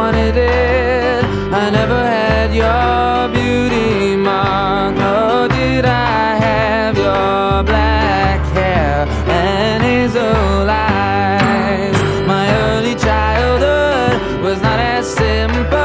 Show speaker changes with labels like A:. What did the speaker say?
A: wanted it. I never had your beauty mark, nor did I have your black hair and hazel eyes. My early childhood was not as simple